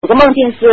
有个梦境是，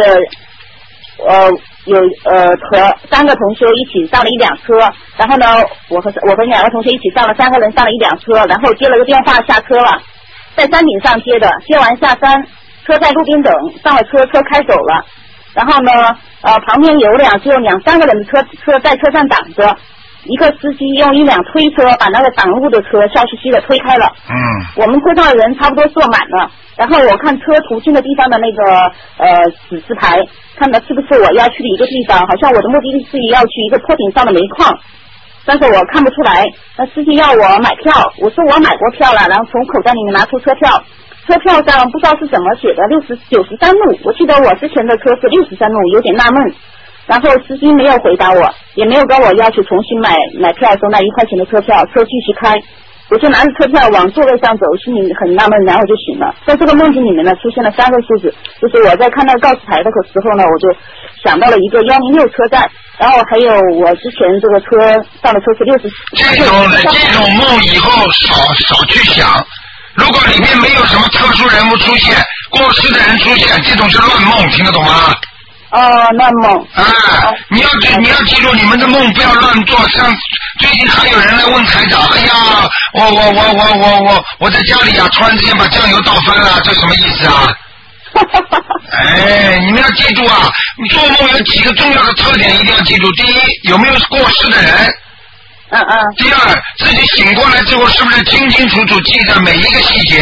和3个同修一起上了一辆车，然后呢，我和2个同学一起上了3个人上了一辆车，然后接了个电话下车了，在山顶上接的，接完下山，车在路边等，上了车，车开走了，然后呢，旁边只有2-3个人的车在车上挡着。一个司机用一辆推车把那个挡路的车笑嘻嘻的推开了。我们车上的人差不多坐满了，然后我看车途经的地方的那个指示牌，看的是不是我要去的一个地方，好像我的目的地是要去一个坡顶上的煤矿，但是我看不出来。那司机要我买票，我说我买过票了，然后从口袋里面拿出车票，车票上不知道是怎么写的93路，我记得我之前的车是63路，有点纳闷。然后司机没有回答我，也没有跟我要求重新买票收那1块钱的车票，车继续开，我就拿着车票往座位上走，心里很纳闷，然后就醒了。在这个梦境里面呢，出现了3个数字，就是我在看那个告示牌的时候呢，我就想到了一个106车站，然后还有我之前这个车上的车是60。 这种梦以后少去想，如果里面没有什么特殊人物出现，过世的人出现，这种是乱梦，听得懂吗？ 乱梦。 你要记住，你们的梦不要乱做。像最近还有人来问台长，哎呀，我在家里啊，突然之间把酱油倒翻了，这什么意思啊？你们要记住啊，你做梦有几个重要的特点一定要记住。第一，有没有过世的人？第二，自己醒过来之后是不是清清楚楚记着每一个细节？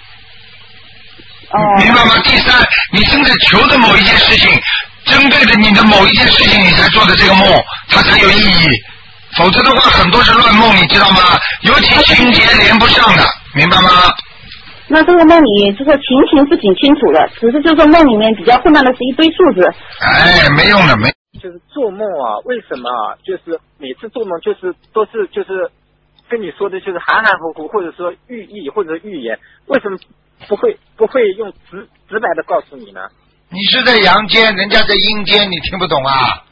明白吗？第三，你正在求的某一件事情，针对着你的某一件事情你才做的这个梦，它才有意义。否则的话，很多是乱梦，你知道吗？尤其情节连不上的，明白吗？ 那这个梦里这个情形是挺清楚的，只是就是梦里面比较混乱的是一堆数字。 没用的， 就是做梦啊，为什么啊？就是每次做梦都是跟你说的就是含含糊糊，或者说寓意或者预言，为什么不会用直白的告诉你呢？ 你是在阳间，人家在阴间，你听不懂啊？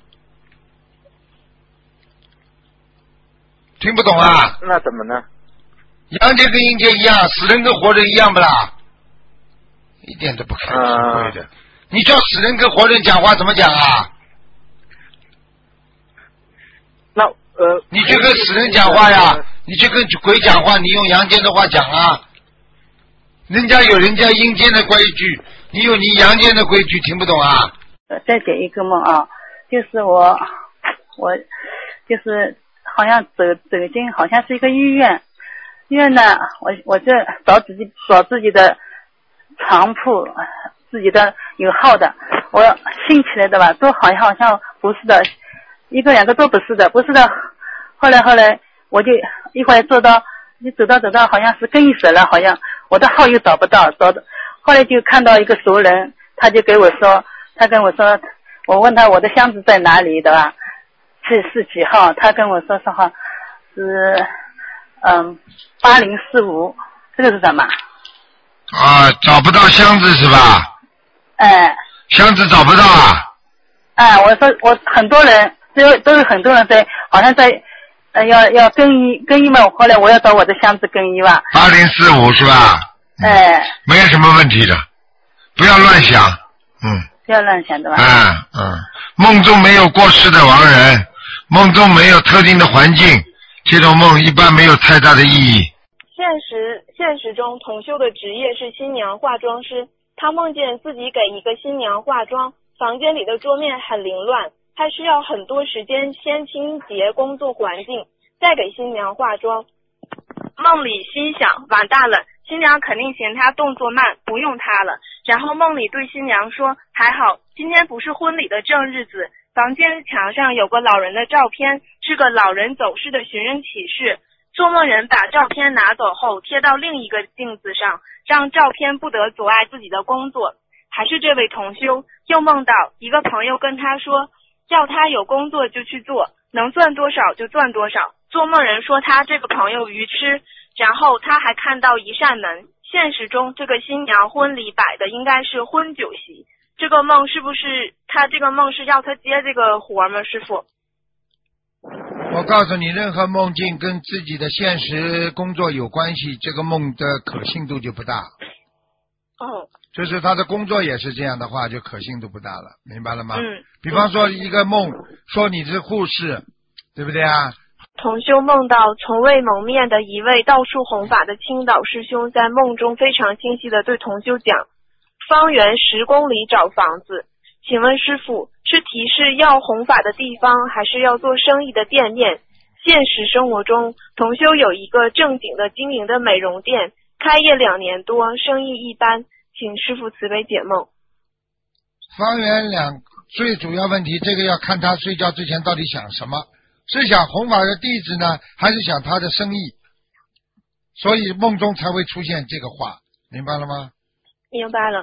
听不懂啊？ 那怎么呢？ 阳间跟阴间一样，死人跟活人一样不啦？一点都不开智慧的。你叫死人跟活人讲话怎么讲啊？ 那你去跟死人讲话呀，你去跟鬼讲话，你用阳间的话讲啊。人家有人家阴间的规矩，你有你阳间的规矩，听不懂啊？ 再解一个梦啊，就是我就是好像走进好像是一个医院呢，我就找自己的床铺，自己的有号的，我兴起来的吧，都好像不是的，一个两个都不是的。后来我就一会儿走到好像是更衣室了，好像我的号又找不到，后来就看到一个熟人，他跟我说，我问他我的箱子在哪里的吧，是几号，他跟我说好是8045，这个是什么？ 找不到箱子是吧？箱子找不到啊？ 我说我很多人都有很多人在，好像在要更衣嘛，后来我要找我的箱子更衣吧。 8045是吧？没有什么问题的，不要乱想， 不要乱想对吧？ 梦中没有过世的亡人，梦中没有特定的环境，这种梦一般没有太大的意义。 现实中，同修的职业是新娘化妆师，他梦见自己给一个新娘化妆，房间里的桌面很凌乱，他需要很多时间先清洁工作环境，再给新娘化妆。梦里心想完蛋了，新娘肯定嫌他动作慢，不用他了。然后梦里对新娘说，还好今天不是婚礼的正日子，房间墙上有个老人的照片，是个老人走失的寻人启事。做梦人把照片拿走后贴到另一个镜子上，让照片不得阻碍自己的工作。还是这位同修又梦到一个朋友跟他说，要他有工作就去做，能赚多少就赚多少。做梦人说他这个朋友愚痴，然后他还看到一扇门。现实中这个新娘婚礼摆的应该是婚酒席，这个梦是不是他这个梦是要他接这个活吗？师父， 我告诉你，任何梦境跟自己的现实工作有关系，这个梦的可信度就不大。 就是他的工作也是这样的话，就可信度不大了，明白了吗？比方说一个梦，说你是护士，对不对啊？ 同修梦到从未蒙面的一位到处弘法的青岛师兄，在梦中非常清晰地对同修讲，方圆10公里找房子，请问师父，是提示要弘法的地方，还是要做生意的店面？现实生活中，同修有一个正经的经营的美容店，开业2年多，生意一般，请师父慈悲解梦。 方圆最主要问题，这个要看他睡觉之前到底想什么，是想弘法的弟子呢，还是想他的生意？所以梦中才会出现这个话，明白了吗？ 明白了。